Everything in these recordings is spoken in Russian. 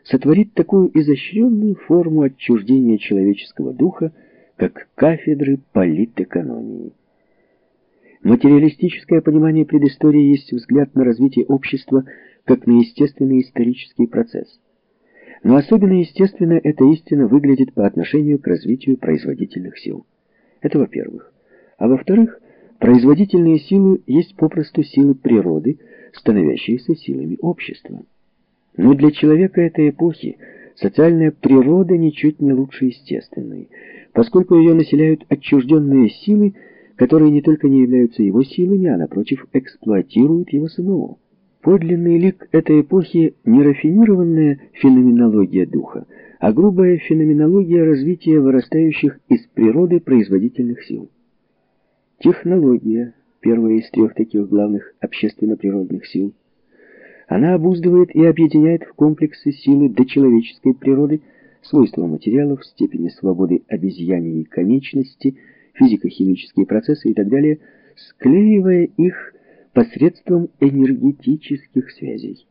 сотворит такую изощренную форму отчуждения человеческого духа, как кафедры политэкономии. Материалистическое понимание предыстории есть взгляд на развитие общества как на естественный исторический процесс. Но особенно естественно эта истина выглядит по отношению к развитию производительных сил. Это во-первых. А во-вторых, производительные силы есть попросту силы природы, становящиеся силами общества. Но для человека этой эпохи социальная природа ничуть не лучше естественной, поскольку ее населяют отчужденные силы, которые не только не являются его силами, а напротив эксплуатируют его самого. Подлинный лик этой эпохи не рафинированная феноменология духа, а грубая феноменология развития вырастающих из природы производительных сил. Технология, первая из трех таких главных общественно-природных сил, она обуздывает и объединяет в комплексы силы дочеловеческой природы, свойства материалов, степени свободы обезьяньей конечности, физико-химические процессы и так далее, склеивая их посредством энергетических связей.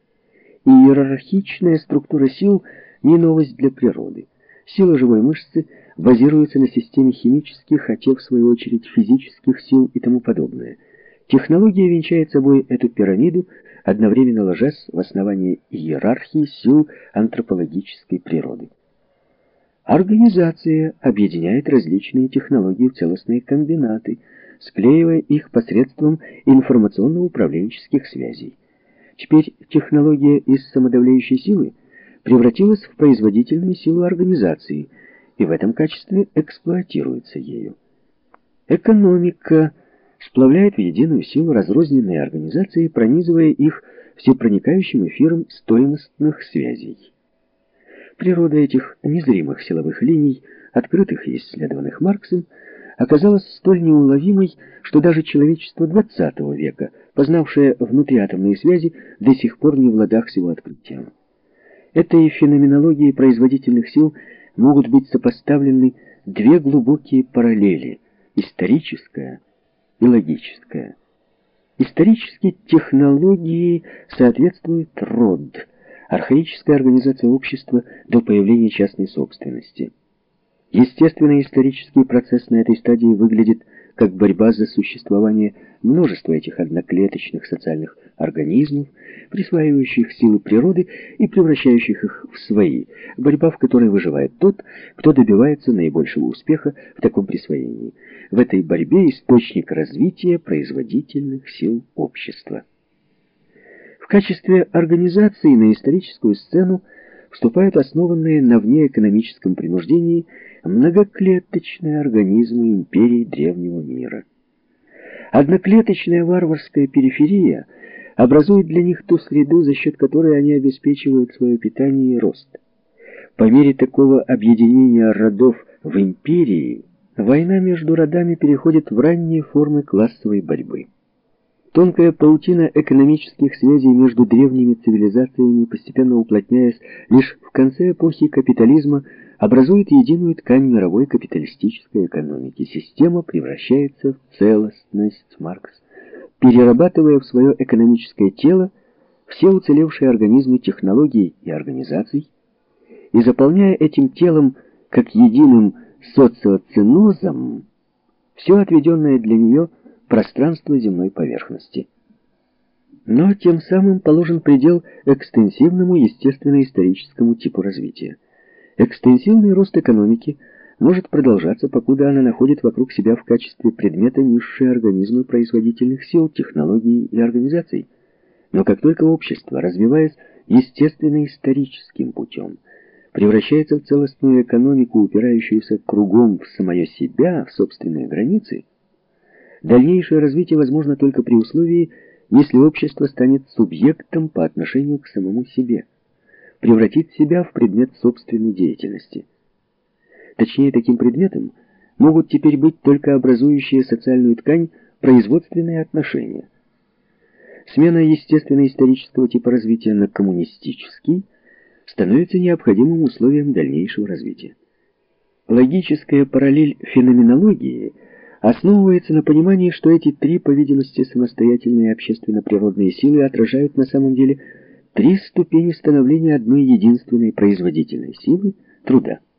Иерархичная структура сил не новость для природы. Сила живой мышцы базируется на системе химических, а те, в свою очередь, физических сил и тому подобное. Технология венчает собой эту пирамиду, одновременно ложась в основание иерархии сил антропологической природы. Организация объединяет различные технологии в целостные комбинаты, склеивая их посредством информационно-управленческих связей. Теперь технология из самодавляющей силы превратилась в производительную силу организации и в этом качестве эксплуатируется ею. Экономика сплавляет в единую силу разрозненные организации, пронизывая их всепроникающим эфиром стоимостных связей. Природа этих незримых силовых линий, открытых и исследованных Марксом, оказалась столь неуловимой, что даже человечество XX века, познавшее внутриатомные связи, до сих пор не в ладах с его открытием. Этой феноменологией производительных сил могут быть сопоставлены две глубокие параллели – историческая и логическая. Исторически технологии соответствует род, архаическая организация общества до появления частной собственности. Естественный исторический процесс на этой стадии выглядит как борьба за существование множества этих одноклеточных социальных организмов, присваивающих силы природы и превращающих их в свои, борьба, в которой выживает тот, кто добивается наибольшего успеха в таком присвоении. В этой борьбе источник развития производительных сил общества. В качестве организации на историческую сцену вступают основанные на внеэкономическом принуждении многоклеточные организмы империи древнего мира. Одноклеточная варварская периферия образует для них ту среду, за счет которой они обеспечивают свое питание и рост. По мере такого объединения родов в империи, война между родами переходит в ранние формы классовой борьбы. Тонкая паутина экономических связей между древними цивилизациями, постепенно уплотняясь лишь в конце эпохи капитализма, образует единую ткань мировой капиталистической экономики. Система превращается в целостность, Маркс, перерабатывая в свое экономическое тело все уцелевшие организмы технологий и организаций и заполняя этим телом как единым социоценозом все отведенное для нее пространство земной поверхности. Но тем самым положен предел экстенсивному естественно-историческому типу развития. Экстенсивный рост экономики может продолжаться, покуда она находит вокруг себя в качестве предмета низшие организмы производительных сил, технологий и организаций. Но как только общество, развиваясь естественно-историческим путем, превращается в целостную экономику, упирающуюся кругом в самое себя, в собственные границы, дальнейшее развитие возможно только при условии, если общество станет субъектом по отношению к самому себе, превратит себя в предмет собственной деятельности. Точнее, таким предметом могут теперь быть только образующие социальную ткань производственные отношения. Смена естественно-исторического типа развития на коммунистический становится необходимым условием дальнейшего развития. Логическая параллель феноменологии основывается на понимании, что эти три, по видимости, самостоятельные общественно-природные силы отражают на самом деле 3 ступени становления одной единственной производительной силы — труда.